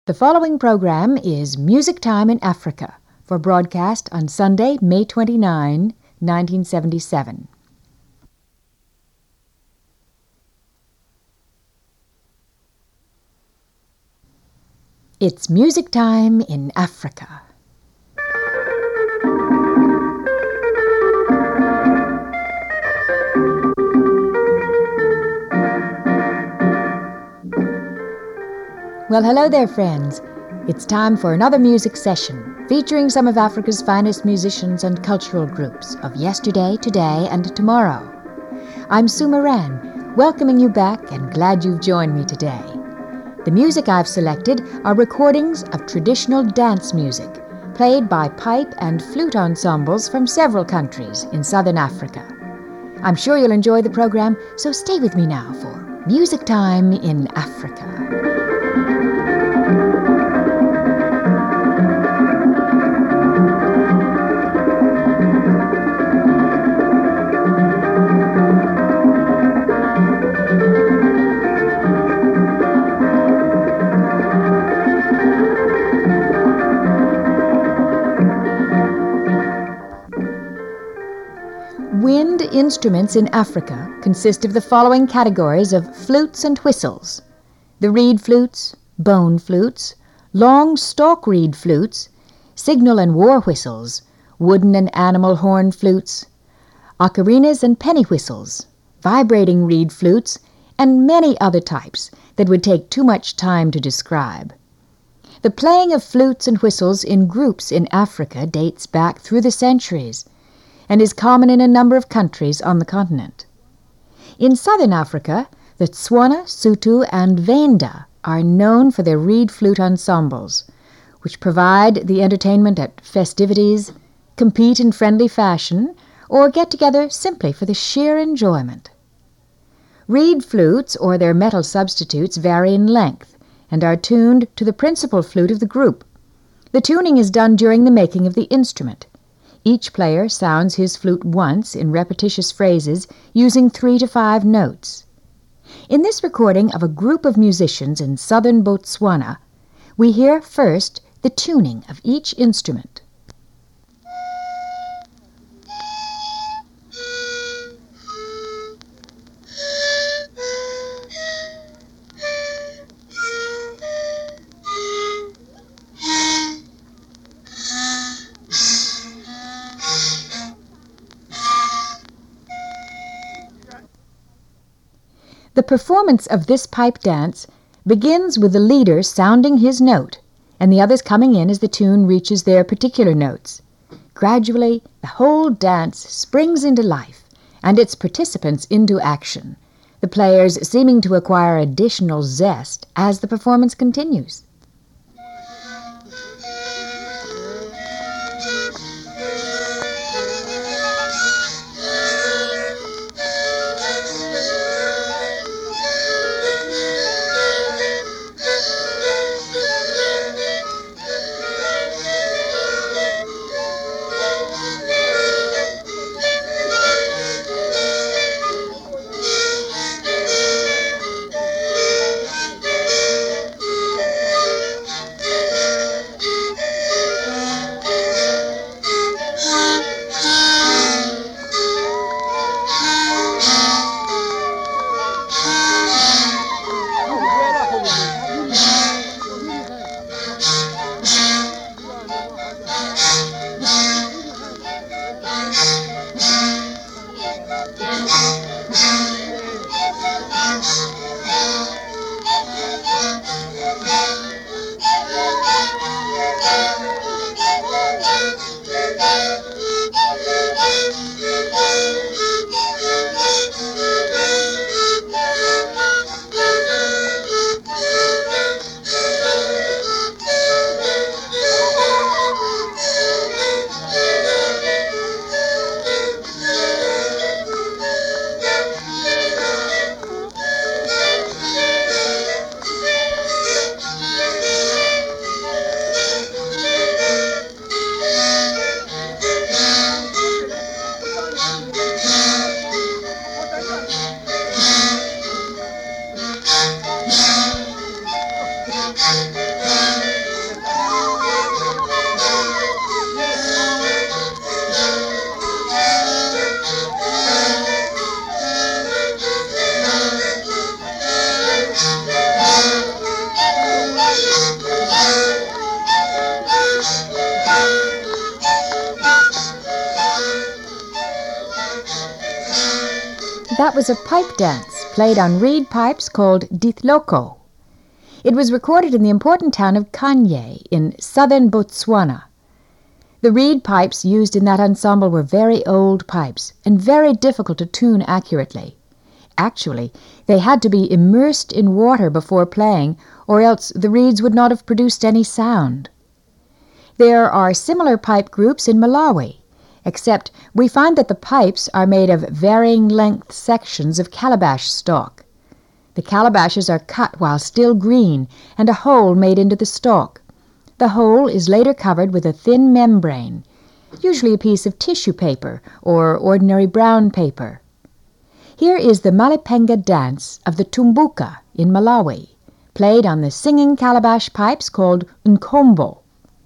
The following program is Music Time in Africa for broadcast on Sunday, May 29, 1977. It's Music Time in Africa. Well, hello there, friends. It's time for another music session featuring some of Africa's finest musicians and cultural groups of yesterday, today, and tomorrow. I'm Sue Moran, welcoming you back and glad you've joined me today. The music I've selected are recordings of traditional dance music played by pipe and flute ensembles from several countries in southern Africa. I'm sure you'll enjoy the program, so stay with me now for Music Time in Africa. Wind instruments in Africa consist of the following categories of flutes and whistles: the reed flutes, bone flutes, long stalk reed flutes, signal and war whistles, wooden and animal horn flutes, ocarinas and penny whistles, vibrating reed flutes, and many other types that would take too much time to describe. The playing of flutes and whistles in groups in Africa dates back through the centuries and is common in a number of countries on the continent. In southern Africa, the Tswana, Sotho, and Venda are known for their reed flute ensembles, which provide the entertainment at festivities, compete in friendly fashion, or get together simply for the sheer enjoyment. Reed flutes, or their metal substitutes, vary in length and are tuned to the principal flute of the group. The tuning is done during the making of the instrument. Each player sounds his flute once in repetitious phrases using 3 to 5 notes. In this recording of a group of musicians in southern Botswana, we hear first the tuning of each instrument. The performance of this pipe dance begins with the leader sounding his note and the others coming in as the tune reaches their particular notes. Gradually, the whole dance springs into life and its participants into action, the players seeming to acquire additional zest as the performance continues. That was a pipe dance played on reed pipes called Dithloko. It was recorded in the important town of Kanye in southern Botswana. The reed pipes used in that ensemble were very old pipes and very difficult to tune accurately. Actually, they had to be immersed in water before playing, or else the reeds would not have produced any sound. There are similar pipe groups in Malawi, except we find that the pipes are made of varying length sections of calabash stalk. The calabashes are cut while still green and a hole made into the stalk. The hole is later covered with a thin membrane, usually a piece of tissue paper or ordinary brown paper. Here is the Malipenga dance of the Tumbuka in Malawi, played on the singing calabash pipes called Nkombo.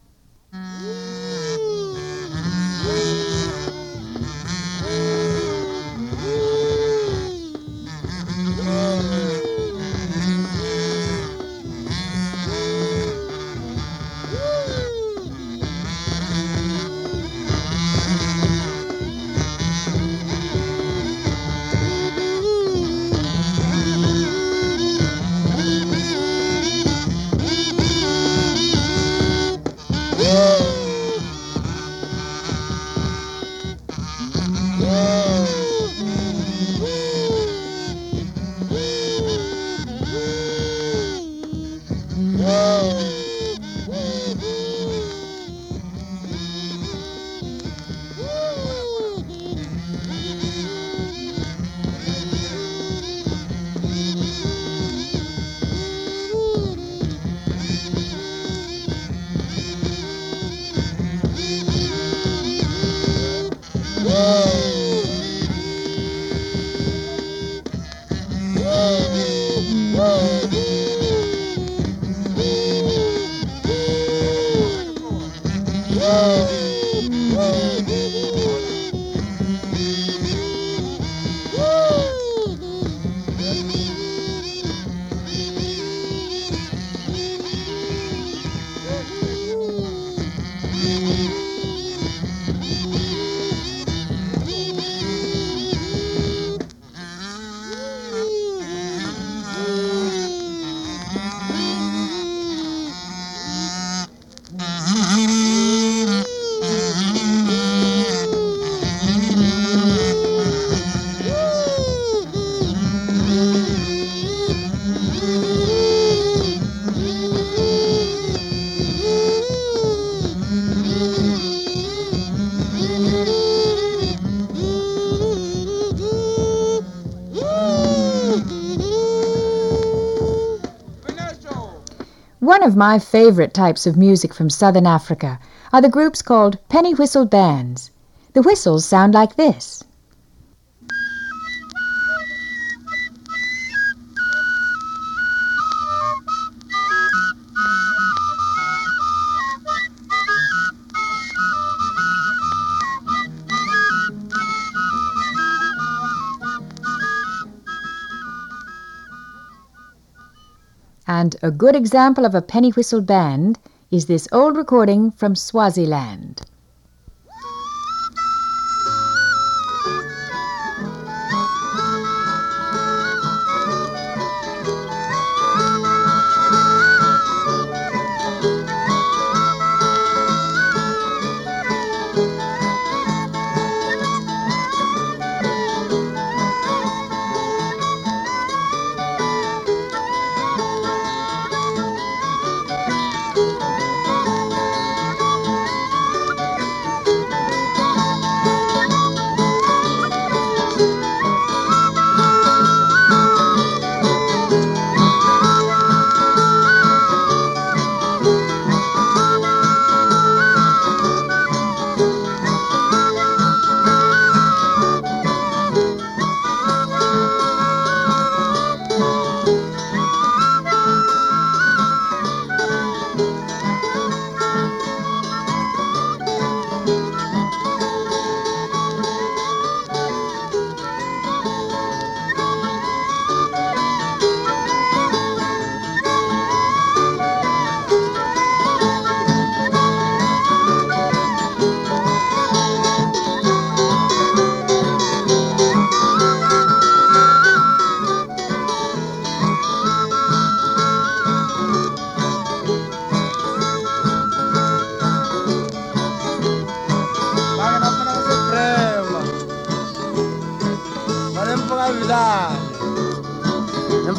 One of my favorite types of music from southern Africa are the groups called penny whistle bands. The whistles sound like this. And a good example of a penny whistle band is this old recording from Swaziland.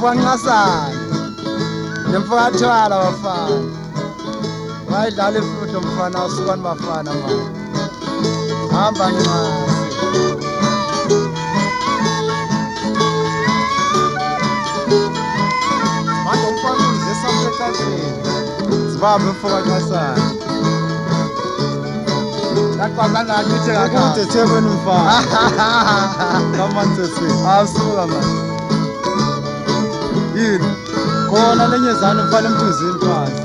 Nxasana nemfukathwala bafana wayidlala iflute umfana usukani bafana manje hamba Nxasi manje umfana uze samleqasheni Zimbabwe mfoka Nxasana laqazana ngithi akude Thekwini mfana kaMansesini asuka manje yini khona lenyezana mfana emthuzini phansi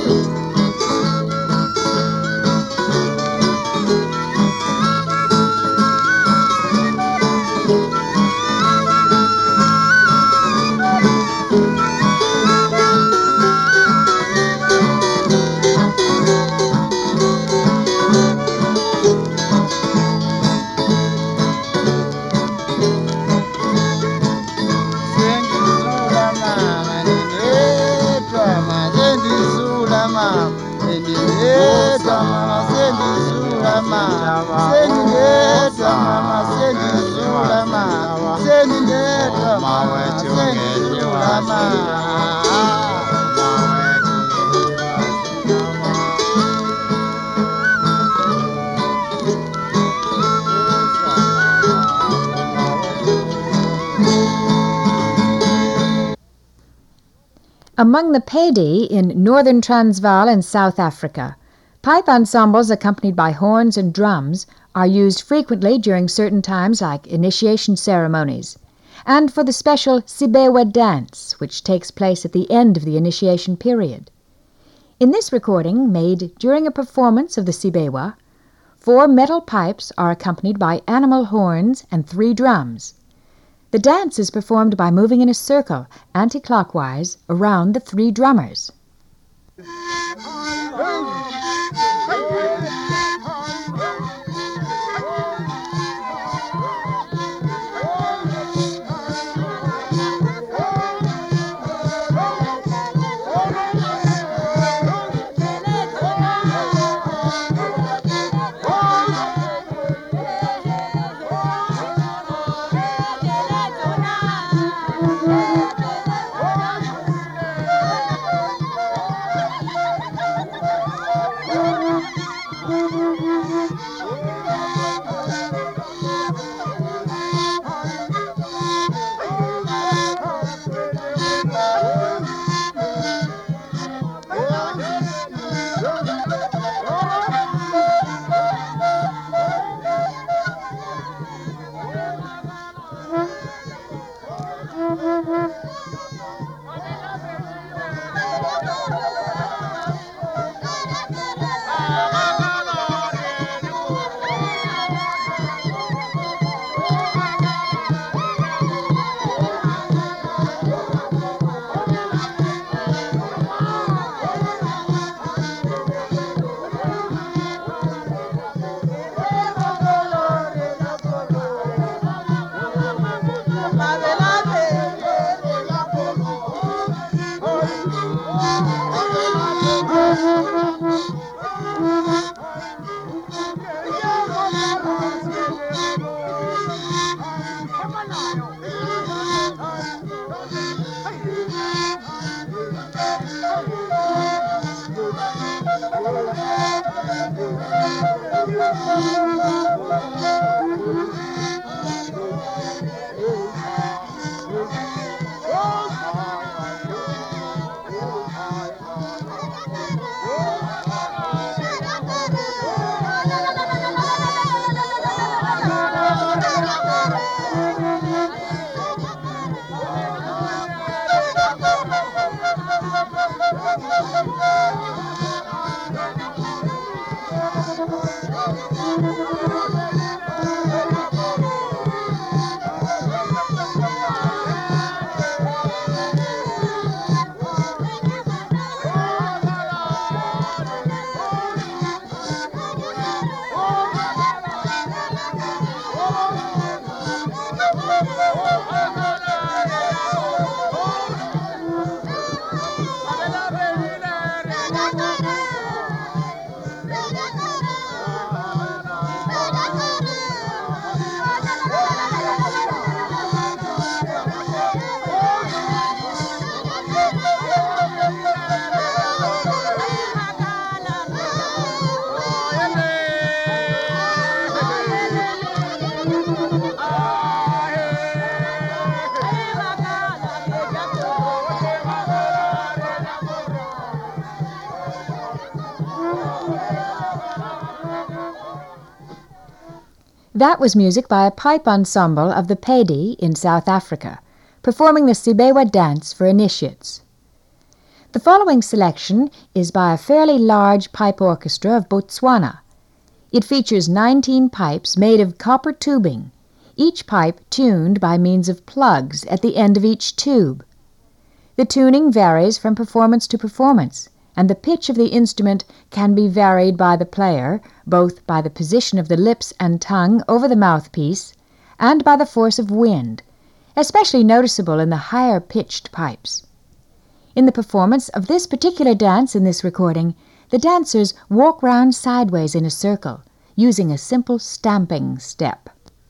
Among the Pedi in northern Transvaal and South Africa, pipe ensembles accompanied by horns and drums are used frequently during certain times like initiation ceremonies, and for the special Sibewa dance, which takes place at the end of the initiation period. In this recording, made during a performance of the Sibewa, 4 metal pipes are accompanied by animal horns and 3 drums. The dance is performed by moving in a circle anti-clockwise around the 3 drummers. That was music by a pipe ensemble of the Pedi in South Africa, performing the Sibewa dance for initiates. The following selection is by a fairly large pipe orchestra of Botswana. It features 19 pipes made of copper tubing, each pipe tuned by means of plugs at the end of each tube. The tuning varies from performance to performance, and the pitch of the instrument can be varied by the player, both by the position of the lips and tongue over the mouthpiece and by the force of wind, especially noticeable in the higher-pitched pipes. In the performance of this particular dance in this recording, the dancers walk round sideways in a circle, using a simple stamping step.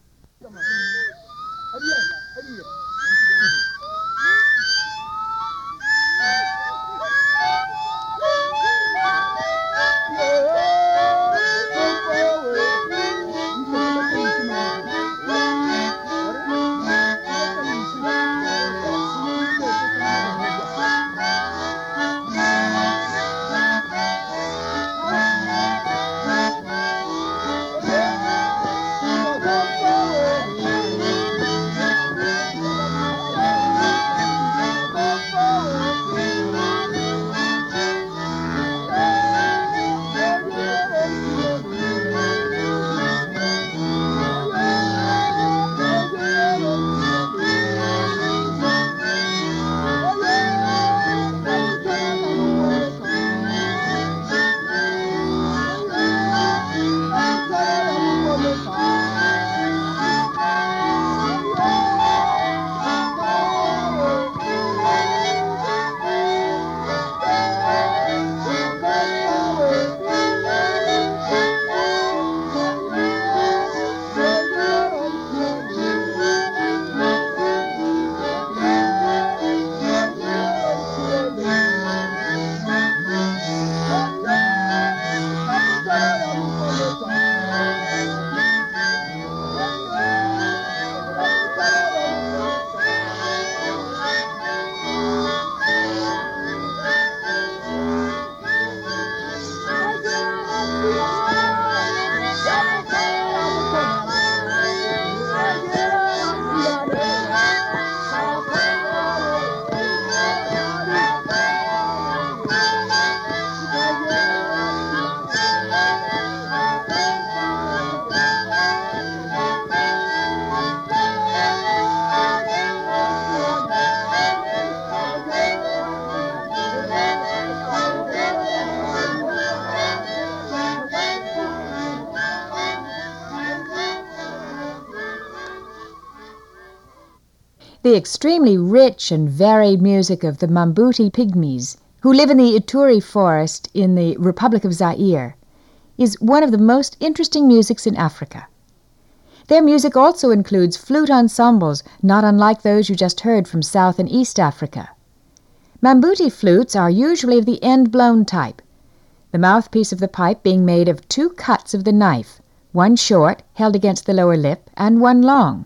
The extremely rich and varied music of the Mambuti Pygmies, who live in the Ituri forest in the Republic of Zaire, is one of the most interesting musics in Africa. Their music also includes flute ensembles not unlike those you just heard from South and East Africa. Mambuti flutes are usually of the end-blown type, the mouthpiece of the pipe being made of 2 cuts of the knife, one short, held against the lower lip, and one long.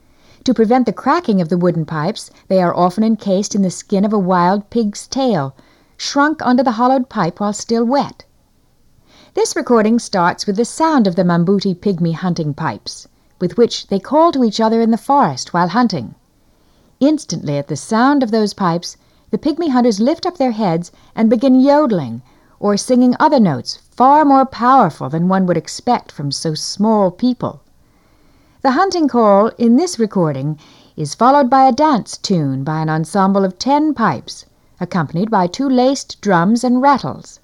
To prevent the cracking of the wooden pipes, they are often encased in the skin of a wild pig's tail, shrunk onto the hollowed pipe while still wet. This recording starts with the sound of the Mambuti pygmy hunting pipes, with which they call to each other in the forest while hunting. Instantly at the sound of those pipes, the pygmy hunters lift up their heads and begin yodeling, or singing other notes far more powerful than one would expect from so small people. The hunting call in this recording is followed by a dance tune by an ensemble of 10 pipes, accompanied by 2 laced drums and rattles.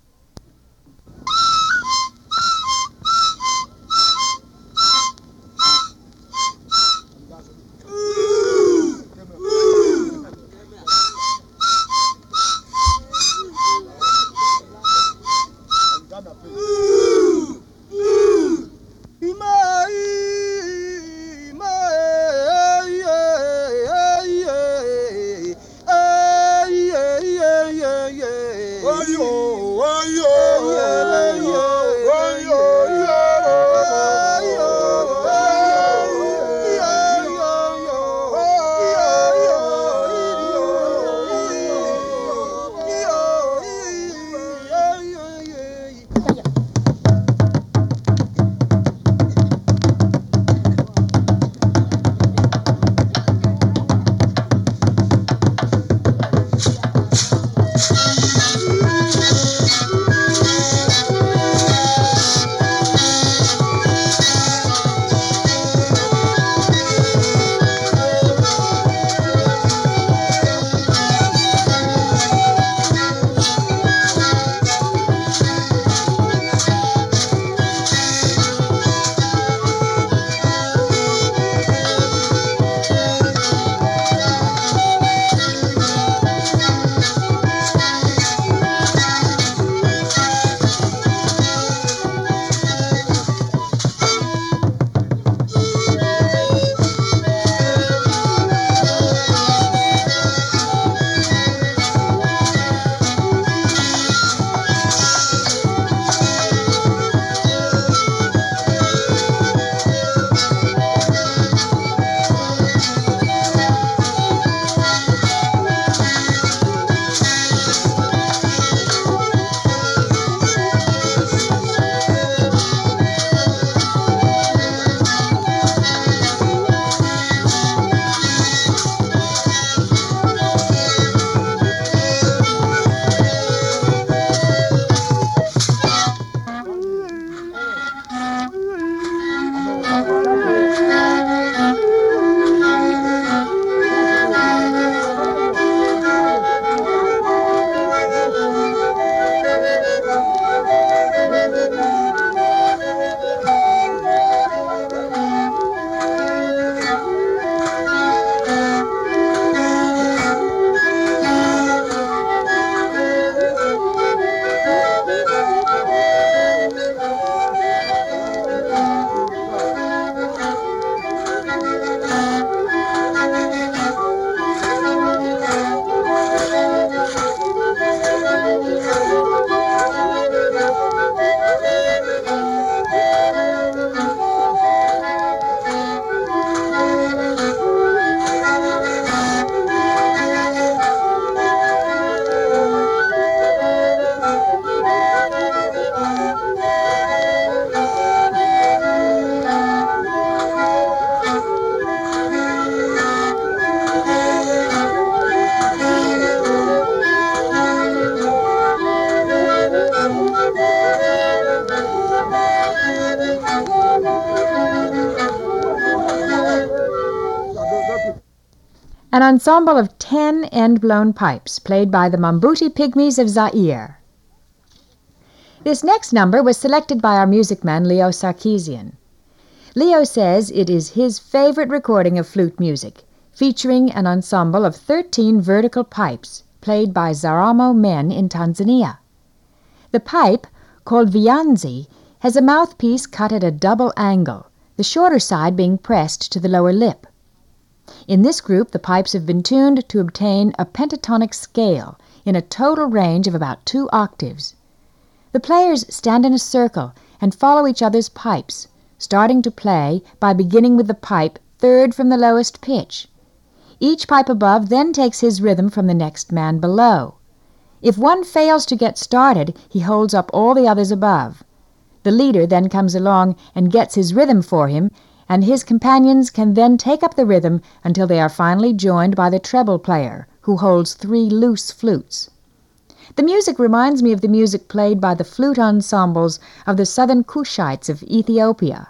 an ensemble of 10 end-blown pipes played by the Mambuti Pygmies of Zaire. This next number was selected by our music man Leo Sarkeesian. Leo says it is his favorite recording of flute music, featuring an ensemble of 13 vertical pipes played by Zaramo men in Tanzania. The pipe, called vianzi, has a mouthpiece cut at a double angle, the shorter side being pressed to the lower lip. In this group, the pipes have been tuned to obtain a pentatonic scale in a total range of about 2 octaves. The players stand in a circle and follow each other's pipes, starting to play by beginning with the pipe third from the lowest pitch. Each pipe above then takes his rhythm from the next man below. If one fails to get started, he holds up all the others above. The leader then comes along and gets his rhythm for him, and his companions can then take up the rhythm until they are finally joined by the treble player, who holds 3 loose flutes. The music reminds me of the music played by the flute ensembles of the southern Kushites of Ethiopia.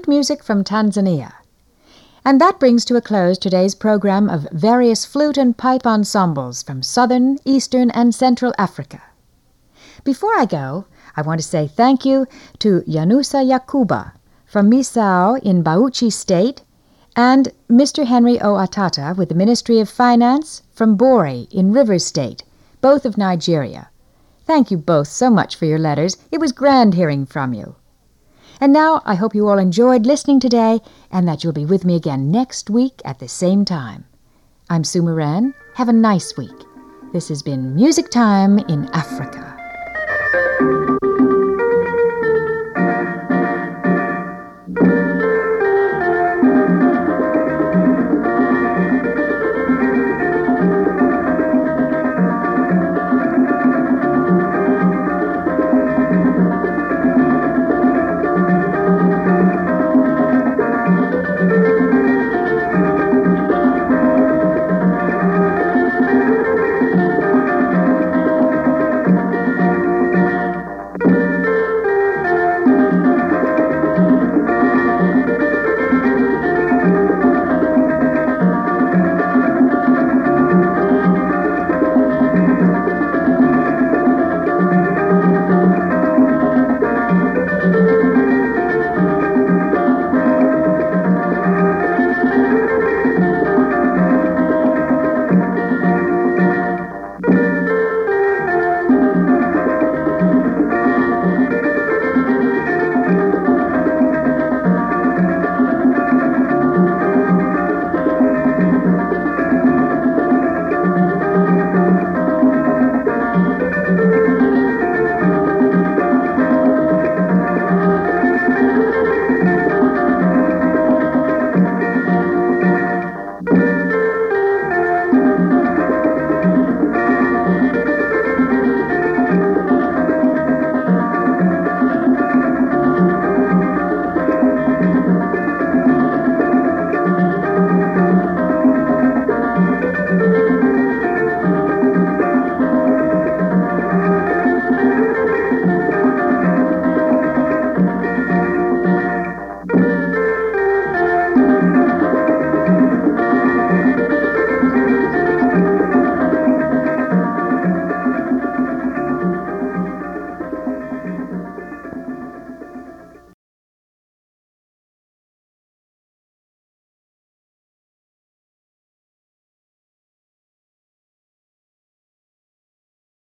flute music from Tanzania. And that brings to a close today's program of various flute and pipe ensembles from southern, eastern, and central Africa. Before I go, I want to say thank you to Yanusa Yakuba from Misao in Bauchi State and Mr. Henry O. Atata with the Ministry of Finance from Bori in Rivers State, both of Nigeria. Thank you both so much for your letters. It was grand hearing from you. And now I hope you all enjoyed listening today and that you'll be with me again next week at the same time. I'm Sue Moran. Have a nice week. This has been Music Time in Africa.